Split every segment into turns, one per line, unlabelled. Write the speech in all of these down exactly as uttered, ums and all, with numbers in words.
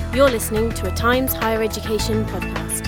You're listening to a Times Higher Education podcast.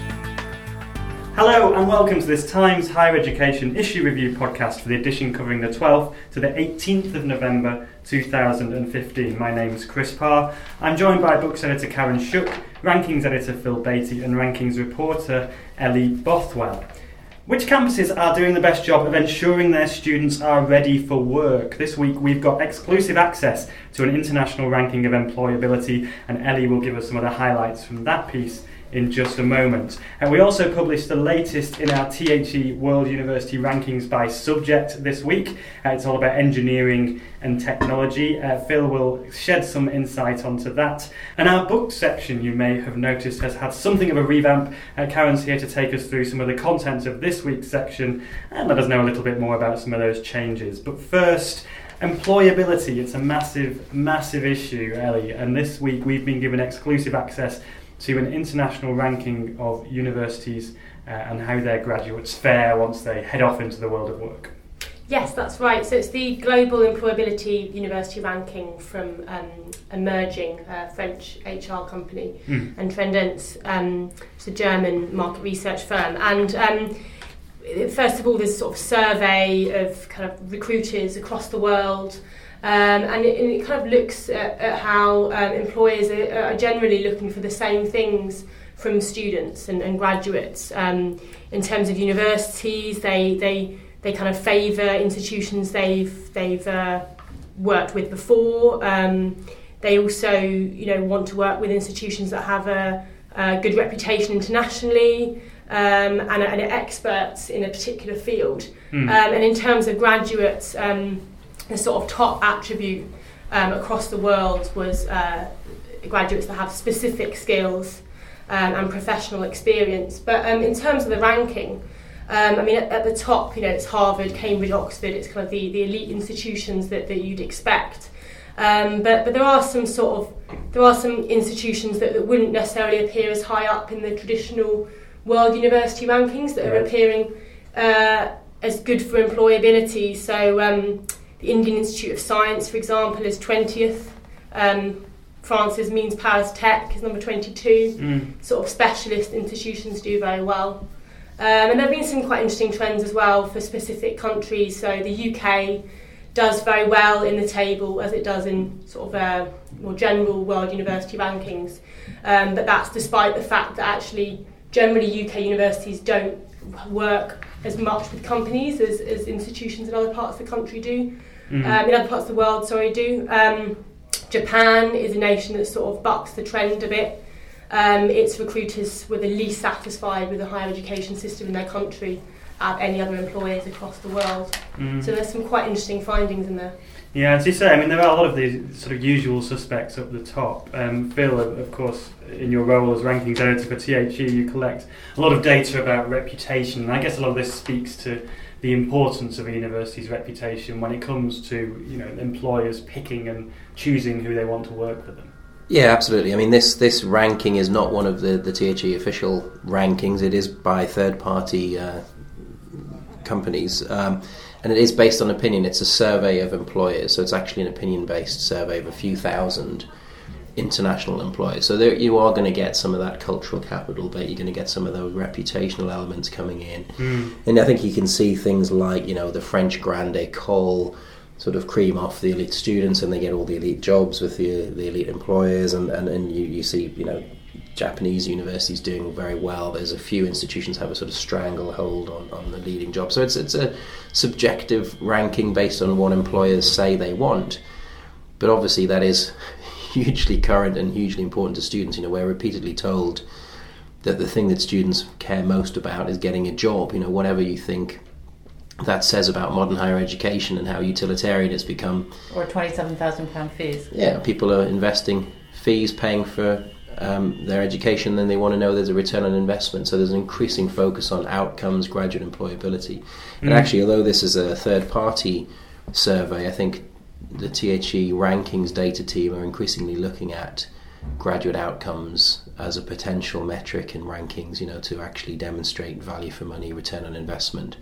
Hello and welcome to this Times Higher Education issue review podcast for the edition covering the twelfth to the eighteenth of November two thousand fifteen. My name is Chris Parr. I'm joined by books editor Karen Shook, rankings editor Phil Beatty and rankings reporter Ellie Bothwell. Which campuses are doing the best job of ensuring their students are ready for work? This week we've got exclusive access to an international ranking of employability, and Ellie will give us some of the highlights from that piece in just a moment. And we also published the latest in our T H E World University Rankings by subject this week. Uh, it's all about engineering and technology. Uh, Phil will shed some insight onto that. And our book section, you may have noticed, has had something of a revamp. Uh, Karen's here to take us through some of the contents of this week's section and let us know a little bit more about some of those changes. But first, employability. It's a massive, massive issue, Ellie. And this week we've been given exclusive access to an international ranking of universities uh, and how their graduates fare once they head off into the world of work.
Yes, that's right. So it's the Global Employability University Ranking from um, Emerging, a French H R company, mm. and Trendence, um, it's a German market research firm. And um, first of all, there's a sort of survey of kind of recruiters across the world. Um, and, it, and it kind of looks at, at how um, employers are, are generally looking for the same things from students and, and graduates. Um, in terms of universities, they they they kind of favour institutions they've they've uh, worked with before. Um, they also, you know, want to work with institutions that have a, a good reputation internationally um, and, and are experts in a particular field. Mm. Um, and in terms of graduates, Um, the sort of top attribute um, across the world was uh, graduates that have specific skills um, and professional experience. But um, in terms of the ranking, um, I mean, at, at the top, you know, it's Harvard, Cambridge, Oxford. It's kind of the, the elite institutions that, that you'd expect. Um, but but there are some sort of there are some institutions that, that wouldn't necessarily appear as high up in the traditional world university rankings that are appearing uh, as good for employability. So. Um, The Indian Institute of Science, for example, is twentieth. Um, France's Means Paris Tech is number twenty-two. Mm. Sort of specialist institutions do very well. Um, and there have been some quite interesting trends as well for specific countries. So the U K does very well in the table, as it does in sort of uh, more general world university rankings. Um, but that's despite the fact that actually generally U K universities don't work as much with companies as, as institutions in other parts of the country do. Mm. Um, in other parts of the world, sorry, do. Um, Japan is a nation that sort of bucks the trend a bit. Um, its recruiters were the least satisfied with the higher education system in their country out of any other employers across the world. Mm. So there's some quite interesting findings in there.
Yeah, as you say, I mean, there are a lot of these sort of usual suspects up the top. Um, Phil, of course, in your role as rankings editor for T H E, you collect a lot of data about reputation, and I guess a lot of this speaks to the importance of a university's reputation when it comes to, you know, employers picking and choosing who they want to work with them.
Yeah, absolutely. I mean, this this ranking is not one of the, the T H E official rankings. It is by third-party uh, companies. Um, And it is based on opinion. It's a survey of employers, so it's actually an opinion-based survey of a few thousand international employers. So there, you are going to get some of that cultural capital, but you're going to get some of those reputational elements coming in. Mm. And I think you can see things like, you know, the French Grande École sort of cream off the elite students, and they get all the elite jobs with the the elite employers, and, and, and you, you see, you know, Japanese universities doing very well. There's a few institutions have a sort of stranglehold on, on the leading jobs. So it's it's a subjective ranking based on what employers say they want. But obviously that is hugely current and hugely important to students. You know, we're repeatedly told that the thing that students care most about is getting a job. You know, whatever you think that says about modern higher education and how utilitarian it's become.
Or twenty-seven thousand pounds fees.
Yeah, people are investing fees, paying for Um, their education, then they want to know there's a return on investment. So there's an increasing focus on outcomes, graduate employability. Mm. And actually, although this is a third-party survey, I think the T H E rankings data team are increasingly looking at graduate outcomes as a potential metric in rankings, you know, to actually demonstrate value for money, return on investment.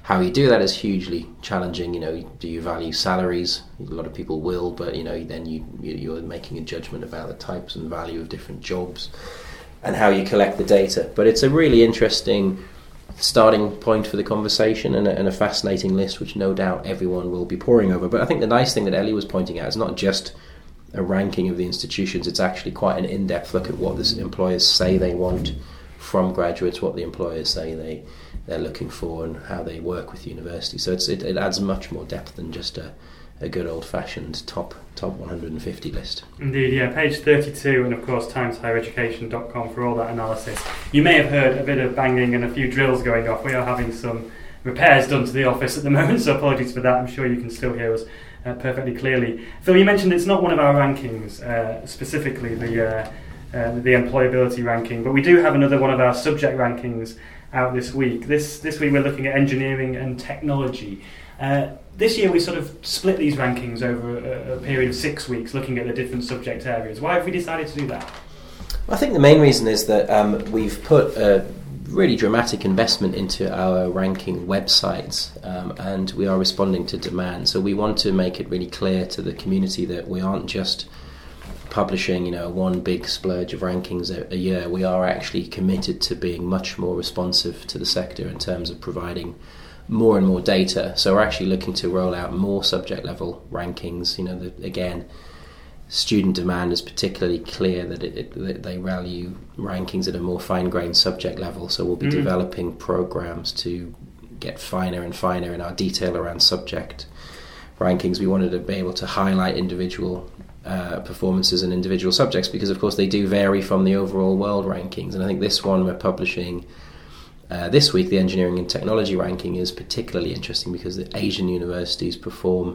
How you do that is hugely challenging. You know, do you value salaries? A lot of people will, but you know, then you you're making a judgment about the types and value of different jobs and how you collect the data. But it's a really interesting starting point for the conversation and a, and a fascinating list, which no doubt everyone will be poring over. But I think the nice thing that Ellie was pointing out is not just a ranking of the institutions; it's actually quite an in-depth look at what the employers say they want from graduates, what the employers say they they're looking for, and how they work with universities. So it's, it, it adds much more depth than just a, a good old-fashioned top top one hundred fifty list.
Indeed, yeah. Page thirty-two, and of course times higher education dot com for all that analysis. You may have heard a bit of banging and a few drills going off. We are having some repairs done to the office at the moment, so apologies for that. I'm sure you can still hear us uh, perfectly clearly. Phil, you mentioned it's not one of our rankings, uh, specifically the uh, uh, the employability ranking, but we do have another one of our subject rankings out this week. This this week we're looking at engineering and technology. Uh, this year we sort of split these rankings over a, a period of six weeks, looking at the different subject areas. Why have we decided to do that?
Well, I think the main reason is that um, we've put a really dramatic investment into our ranking websites, um, and we are responding to demand. So we want to make it really clear to the community that we aren't just publishing, you know, one big splurge of rankings a, a year. We are actually committed to being much more responsive to the sector in terms of providing more and more data. So we're actually looking to roll out more subject level rankings. You know, the, again, student demand is particularly clear that, it, it, that they value rankings at a more fine-grained subject level. So we'll be mm. developing programs to get finer and finer in our detail around subject rankings. We wanted to be able to highlight individual Uh, performances in individual subjects, because of course they do vary from the overall world rankings. And I think this one we're publishing uh, this week, the engineering and technology ranking, is particularly interesting because the Asian universities perform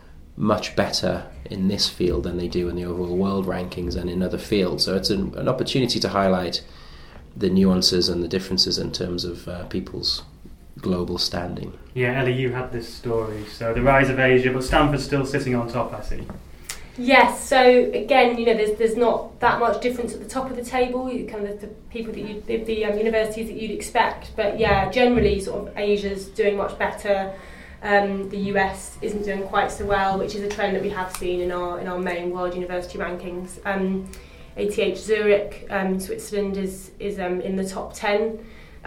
much better in this field than they do in the overall world rankings and in other fields. So it's an, an opportunity to highlight the nuances and the differences in terms of uh, people's global standing.
Yeah, Ellie, you had this story. So the rise of Asia, but Stanford's still sitting on top, I see.
Yes, so again, you know, there's there's not that much difference at the top of the table, kind of the, the people that you, the, the um, universities that you'd expect. But yeah, generally, sort of Asia's doing much better. Um, the U S isn't doing quite so well, which is a trend that we have seen in our in our main world university rankings. Um, A T H Zurich, um, Switzerland, is is um, in the top ten.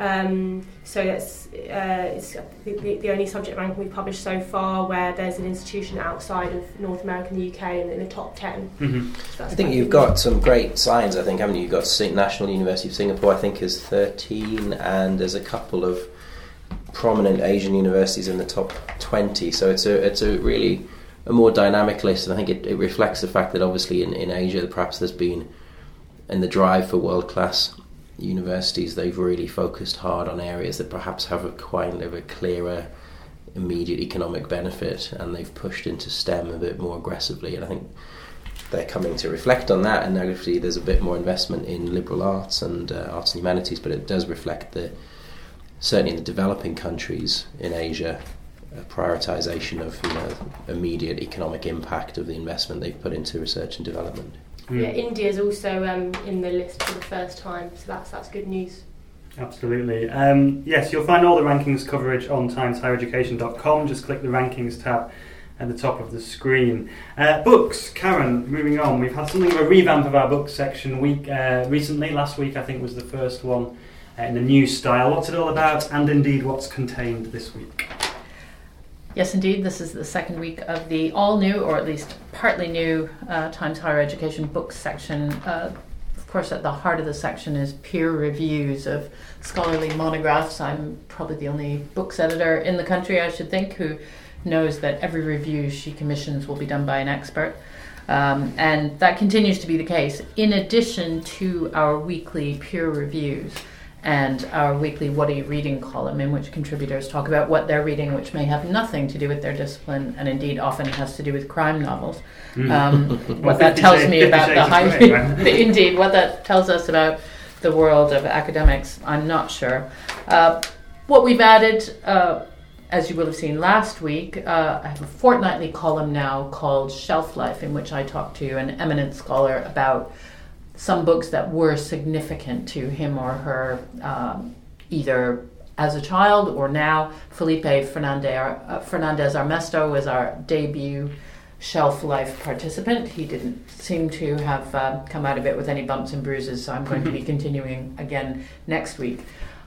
Um, so that's uh, it's the, the only subject ranking we've published so far where there's an institution outside of North America and the U K in, in the top ten.
Mm-hmm. So I think you've got some great signs, I think, haven't you? You've got National University of Singapore, I think, is thirteen, and there's a couple of prominent Asian universities in the top twenty. So it's a it's a really a more dynamic list, and I think it, it reflects the fact that obviously in, in Asia perhaps there's been, in the drive for world-class universities, they've really focused hard on areas that perhaps have a quite of a clearer immediate economic benefit, and they've pushed into STEM a bit more aggressively, and I think they're coming to reflect on that. And obviously there's a bit more investment in liberal arts and uh, arts and humanities, but it does reflect the certainly in the developing countries in Asia a prioritisation of, you know, immediate economic impact of the investment they've put into research and development.
Mm. Yeah, India is also um, in the list for the first time, so that's that's good news.
Absolutely. Um, yes, you'll find all the rankings coverage on times higher education dot com. Just click the rankings tab at the top of the screen. Uh, books, Karen, moving on. We've had something of a revamp of our books section week uh, recently. Last week, I think, was the first one uh, in the new style. What's it all about, and indeed what's contained this week?
Yes, indeed. This is the second week of the all-new, or at least partly new, uh, Times Higher Education books section. Uh, of course, at the heart of the section is peer reviews of scholarly monographs. I'm probably the only books editor in the country, I should think, who knows that every review she commissions will be done by an expert. Um, and that continues to be the case, in addition to our weekly peer reviews and our weekly What Are You Reading column, in which contributors talk about what they're reading, which may have nothing to do with their discipline, and indeed often has to do with crime novels. Mm. Um, what well, that tells shades, me about the high... Right? Indeed, what that tells us about the world of academics, I'm not sure. Uh, what we've added, uh, as you will have seen last week, uh, I have a fortnightly column now called Shelf Life, in which I talk to an eminent scholar about some books that were significant to him or her, um, either as a child or now. Felipe Fernandez, uh, Fernandez Armesto was our debut shelf life participant. He didn't seem to have uh, come out of it with any bumps and bruises, so I'm going to be continuing again next week.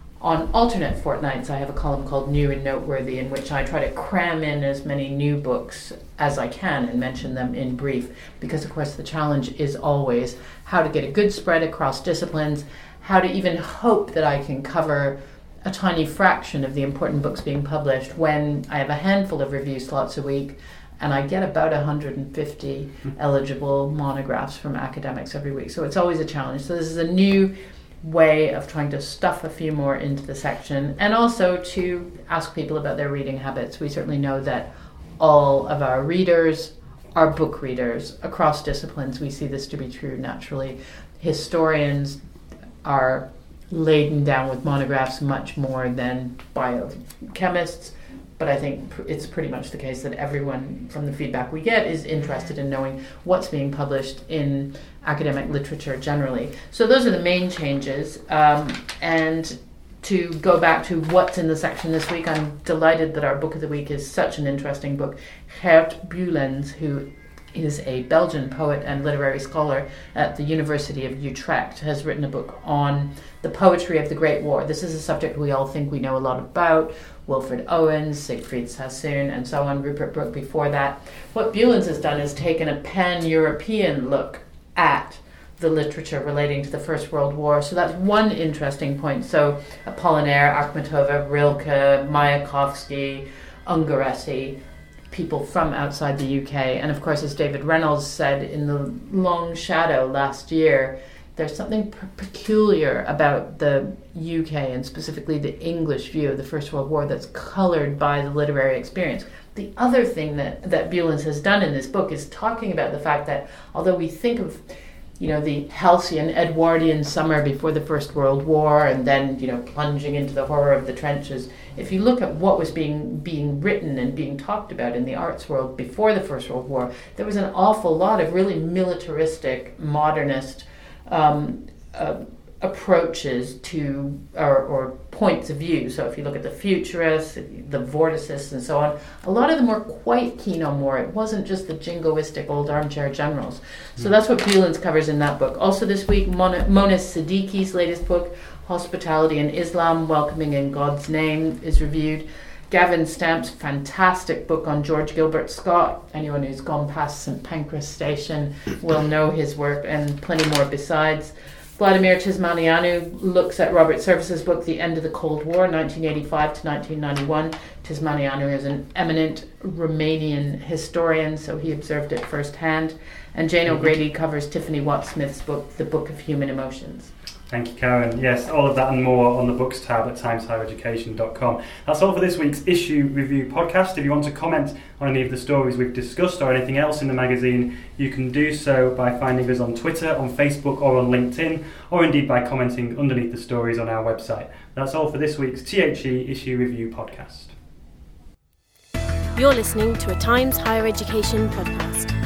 On alternate fortnights, I have a column called New and Noteworthy, in which I try to cram in as many new books as I can and mention them in brief, because of course the challenge is always how to get a good spread across disciplines, how to even hope that I can cover a tiny fraction of the important books being published when I have a handful of review slots a week and I get about one hundred fifty eligible monographs from academics every week. So it's always a challenge. So this is a new way of trying to stuff a few more into the section, and also to ask people about their reading habits. We certainly know that all of our readers are book readers across disciplines. We see this to be true naturally. Historians are laden down with monographs much more than biochemists, but I think it's pretty much the case that everyone, from the feedback we get, is interested in knowing what's being published in academic literature generally. So those are the main changes. Um, and to go back to what's in the section this week, I'm delighted that our book of the week is such an interesting book. Geert Beulens, who is a Belgian poet and literary scholar at the University of Utrecht, has written a book on the poetry of the Great War. This is a subject we all think we know a lot about. Wilfred Owens, Siegfried Sassoon, and so on, Rupert Brooke before that. What Beulens has done is taken a pan-European look at the literature relating to the First World War. So that's one interesting point. So Apollinaire, Akhmatova, Rilke, Mayakovsky, Ungaretti, people from outside the U K. And of course, as David Reynolds said in The Long Shadow last year, there's something p- peculiar about the U K and specifically the English view of the First World War that's colored by the literary experience. The other thing that, that Beulens has done in this book is talking about the fact that although we think of, you know, the halcyon Edwardian summer before the First World War and then, you know, plunging into the horror of the trenches, if you look at what was being being written and being talked about in the arts world before the First World War, there was an awful lot of really militaristic, modernist um, uh, approaches to, or, or points of view. So if you look at the futurists, the vorticists and so on, a lot of them were quite keen on war. It wasn't just the jingoistic old armchair generals. So that's what Beulens covers in that book. Also this week, Mona, Mona Siddiqui's latest book, Hospitality in Islam, Welcoming in God's Name, is reviewed. Gavin Stamp's fantastic book on George Gilbert Scott. Anyone who's gone past Saint Pancras Station will know his work, and plenty more besides. Vladimir Tismanianu looks at Robert Service's book, The End of the Cold War, nineteen eighty-five to nineteen ninety-one. Tismanianu is an eminent Romanian historian, so he observed it firsthand. And Jane O'Grady covers Tiffany Watt-Smith's book, The Book of Human Emotions.
Thank you, Karen. Yes, all of that and more on the books tab at times higher education dot com. That's all for this week's Issue Review podcast. If you want to comment on any of the stories we've discussed or anything else in the magazine, you can do so by finding us on Twitter, on Facebook or on LinkedIn, or indeed by commenting underneath the stories on our website. That's all for this week's T H E Issue Review podcast.
You're listening to a Times Higher Education podcast.